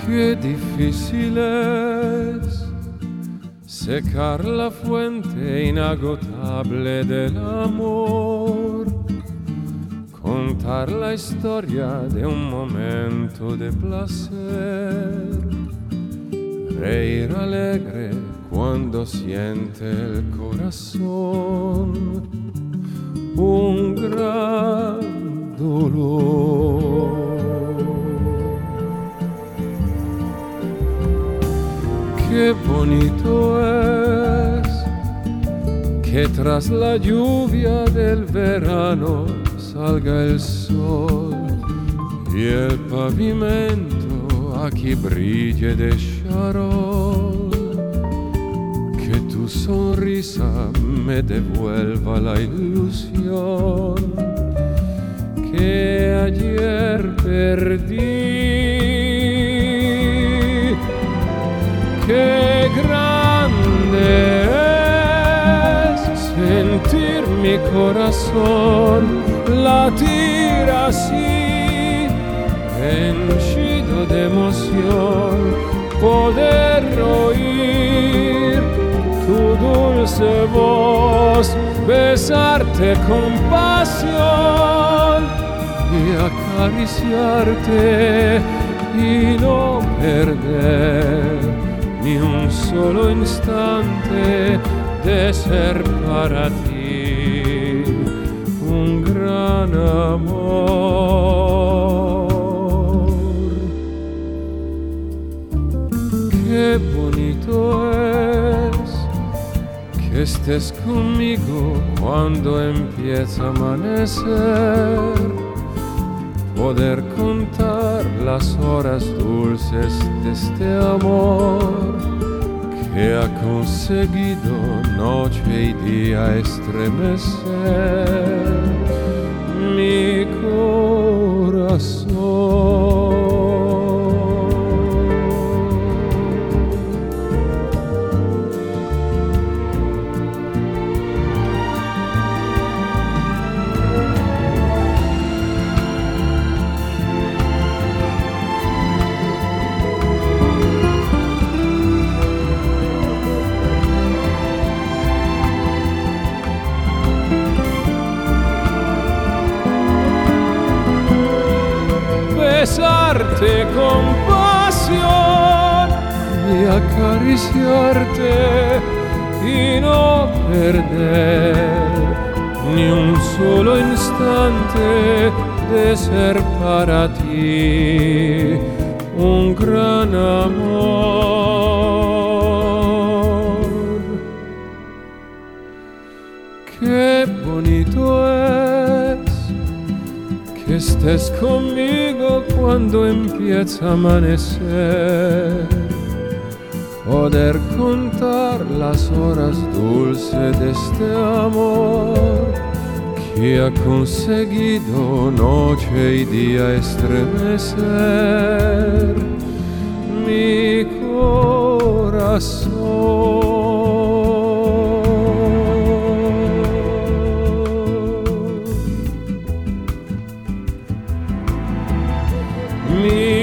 Qué difícil es secar la fuente inagotable del amor, contar la historia de un momento de placer, reír alegre cuando siente el corazón un gran dolor. Qué bonito es que tras la lluvia del verano salga el sol y el pavimento aquí brille de charol. Que tu sonrisa me devuelva la ilusión que ayer perdí. Qué grande es sentir mi corazón latir así, henchido de emoción, poder oír tu dulce voz, besarte con pasión y acariciarte y no perder ni un solo instante de ser para ti un gran amor. Qué bonito es que estés conmigo cuando empieza a amanecer, poder contar las horas dulces de este amor que ha conseguido noche y día estremecer mi corazón. Besarte con pasión y acariciarte y no perder ni un solo instante de ser para ti un gran amor. Qué bonito es que estés conmigo cuando empieza a amanecer, poder contar las horas dulces de este amor que ha conseguido noche y día estremecer mi corazón. Mi